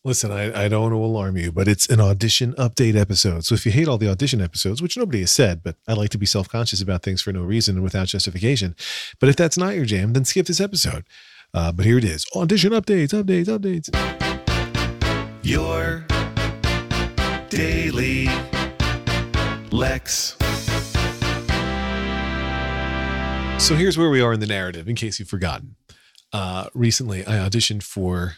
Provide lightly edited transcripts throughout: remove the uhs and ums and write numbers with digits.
Listen, I don't want to alarm you, but it's an audition update episode. So if you hate all the audition episodes, which nobody has said, but I like to be self-conscious about things for no reason and without justification. But if that's not your jam, then skip this episode. But here it is. Audition updates. Your Daily Lex. So here's where we are in the narrative, in case you've forgotten. Recently, I auditioned for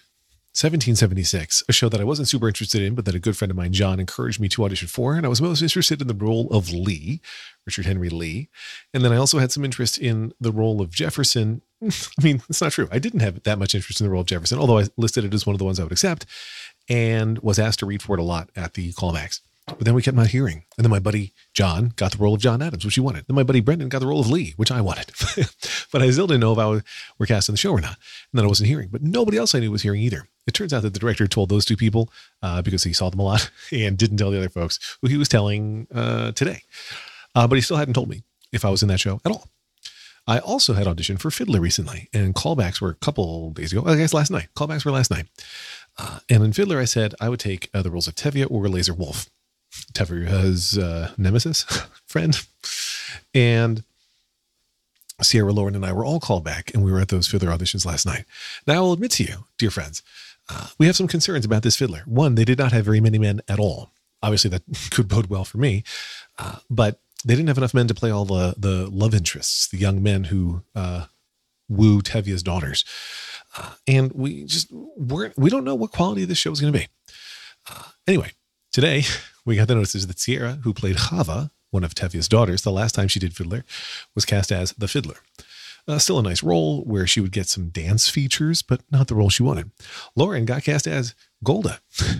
1776, a show that I wasn't super interested in, but that a good friend of mine, John, encouraged me to audition for. And I was most interested in the role of Lee, Richard Henry Lee. And then I also had some interest in the role of Jefferson. I mean, it's not true. I didn't have that much interest in the role of Jefferson, although I listed it as one of the ones I would accept and was asked to read for it a lot at the callbacks. But then we kept not hearing. And then my buddy John got the role of John Adams, which he wanted. Then my buddy Brendan got the role of Lee, which I wanted. But I still didn't know if I were cast in the show or not. And then I wasn't hearing. But nobody else I knew was hearing either. It turns out that the director told those two people because he saw them a lot and didn't tell the other folks who he was telling today. But he still hadn't told me if I was in that show at all. I also had auditioned for Fiddler recently, and callbacks were a couple days ago. I guess last night. Callbacks were last night. And in Fiddler, I said I would take the roles of Tevye or Laser Wolf. Tevye's nemesis friend. And Sierra, Lauren, and I were all called back, and we were at those Fiddler auditions last night. Now, I will admit to you, dear friends, we have some concerns about this Fiddler. One, they did not have very many men at all. Obviously, that could bode well for me. But they didn't have enough men to play all the love interests, the young men who woo Tevye's daughters. And we don't know what quality this show is going to be. Anyway, today we got the notices that Sierra, who played Chava, one of Tevye's daughters, the last time she did Fiddler, was cast as the Fiddler. Still a nice role where she would get some dance features, but not the role she wanted. Lauren got cast as Golda,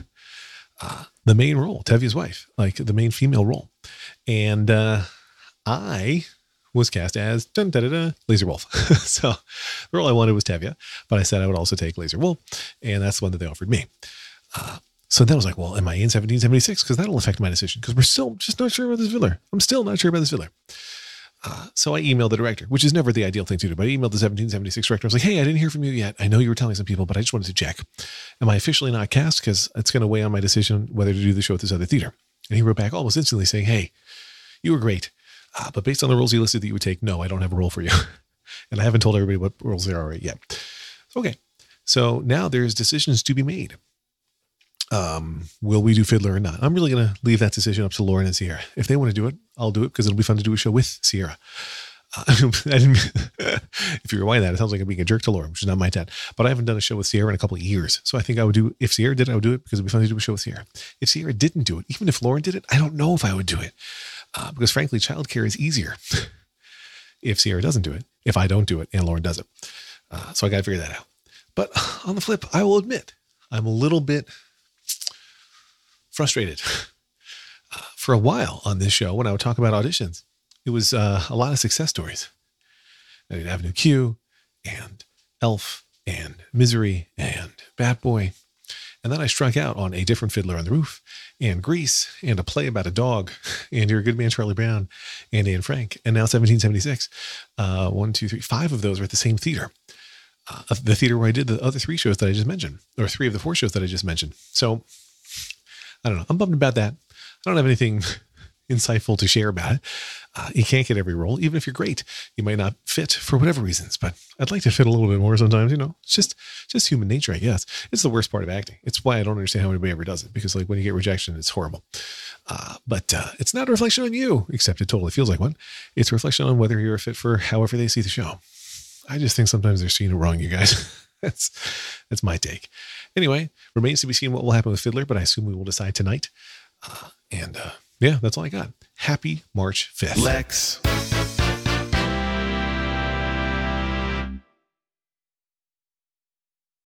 the main role, Tevye's wife, like the main female role. And I was cast as Laser Wolf. So the role I wanted was Tevye, but I said I would also take Laser Wolf, and that's the one that they offered me. So then I was like, well, am I in 1776? Because that'll affect my decision, because we're still just not sure about this Fiddler. I'm still not sure about this Fiddler. So I emailed the director, which is never the ideal thing to do, but I emailed the 1776 director. I was like, hey, I didn't hear from you yet. I know you were telling some people, but I just wanted to check. Am I officially not cast? Because it's going to weigh on my decision whether to do the show at this other theater. And he wrote back almost instantly saying, hey, you were great. But based on the roles you listed that you would take, no, I don't have a role for you. And I haven't told everybody what roles there are yet. Okay. So now there's decisions to be made. Will we do Fiddler or not? I'm really going to leave that decision up to Lauren and Sierra. If they want to do it, I'll do it, because it'll be fun to do a show with Sierra. If you rewind that, it sounds like I'm being a jerk to Lauren, which is not my intent. But I haven't done a show with Sierra in a couple of years. So I think I would do, if Sierra did it, I would do it because it'd be fun to do a show with Sierra. If Sierra didn't do it, even if Lauren did it, I don't know if I would do it. Because frankly, childcare is easier if Sierra doesn't do it, if I don't do it and Lauren does it. So I got to figure that out. But on the flip, I will admit, I'm a little bit frustrated. For a while on this show, when I would talk about auditions, it was a lot of success stories. I did Avenue Q and Elf and Misery and Bat Boy. And then I struck out on A Different Fiddler on the Roof and Grease and A Play About a Dog and You're a Good Man, Charlie Brown and Anne Frank. And now 1776. 1, 2, 3, 5 of those were at the same theater. The theater where I did the other 3 shows that I just mentioned, or 3 of the 4 shows that I just mentioned. So I don't know. I'm bummed about that. I don't have anything insightful to share about it. You can't get every role. Even if you're great, you might not fit for whatever reasons, but I'd like to fit a little bit more sometimes, it's just human nature, I guess. It's the worst part of acting. It's why I don't understand how anybody ever does it, because like when you get rejection, it's horrible. But it's not a reflection on you, except it totally feels like one. It's a reflection on whether you're a fit for however they see the show. I just think sometimes they're seeing it wrong, you guys. That's my take. Anyway, remains to be seen what will happen with Fiddler, but I assume we will decide tonight. Yeah, that's all I got. Happy March 5th. Lex.